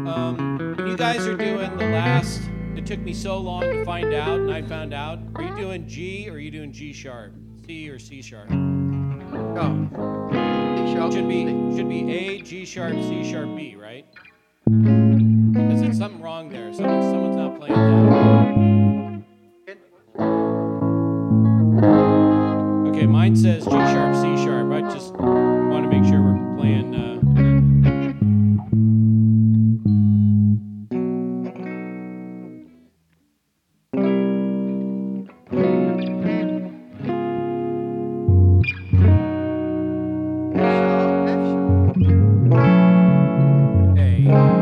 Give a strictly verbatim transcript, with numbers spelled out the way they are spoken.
um, when you guys are doing the last, it took me so long to find out, and I found out. Are you doing G or are you doing G sharp? C or C sharp? Oh. C sharp. Should be should be A, G sharp, C sharp, B, right? Because there's something wrong there. Someone, someone's not playing that. Okay, mine says G sharp, C sharp. I just want to make sure we're playing. Uh, Okay.